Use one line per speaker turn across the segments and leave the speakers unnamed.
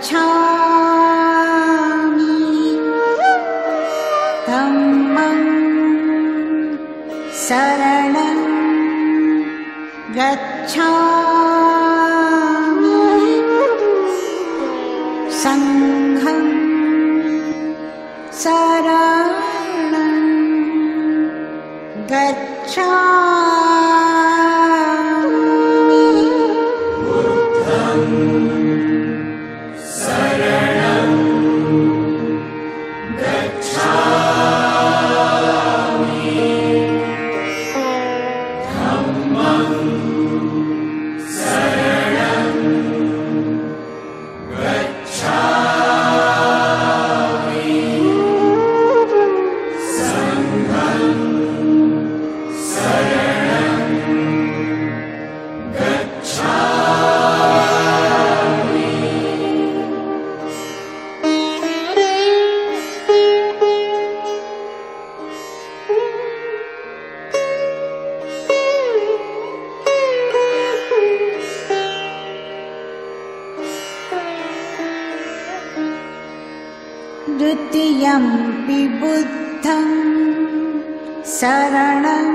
धम्मं शरणं गच्छामि संघं शरणं गच्छामि बुद्धं शरणं गच्छामि धम्मं शरणं गच्छामि संघं शरणं गच्छामि। द्वितीयंपि बुद्धं शरणं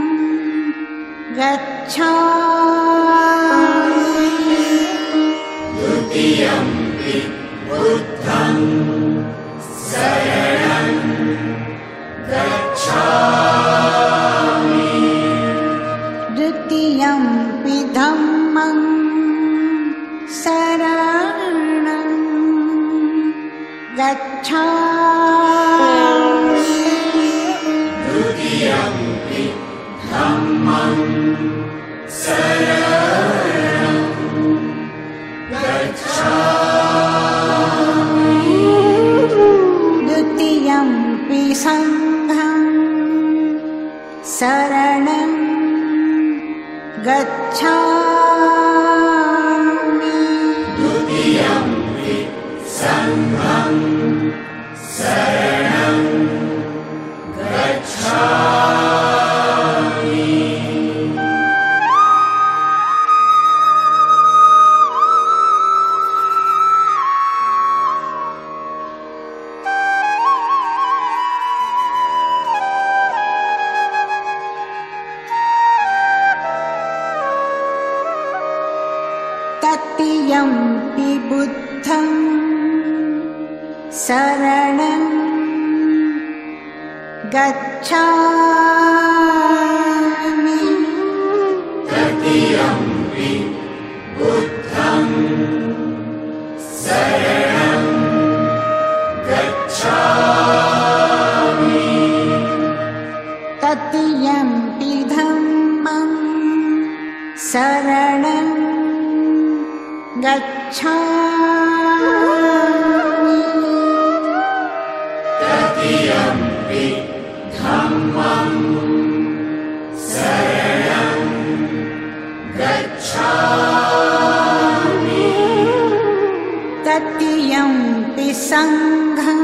गच्छामि द्वितीयंपि बुद्धं शरणं गच्छामि द्वितीयंपि धम्मं शरणं गच्छामि द्वितीयंपि धम्मं शरणं गच्छामि द्वितीयंपि संघं शरणं गच्छामि द्वितीयंपि संघं शरणं गच्छामि। तृतीयंपि बुद्धं शरणं गच्छामि तृतीयंपि बुद्धं शरणं गच्छामि तृतीयंपि धम्मं शरणं गच्छामि तृतीयंपि धम्मं शरणं गच्छामि तृतीयंपि संघं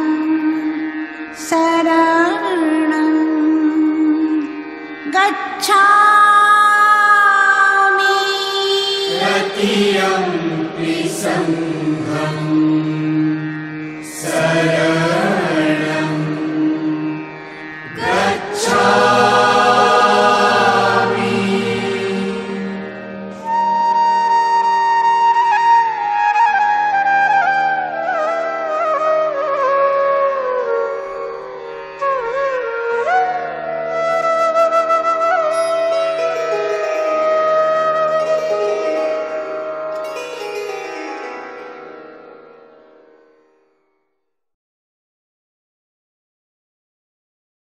शरणं गच्छामि।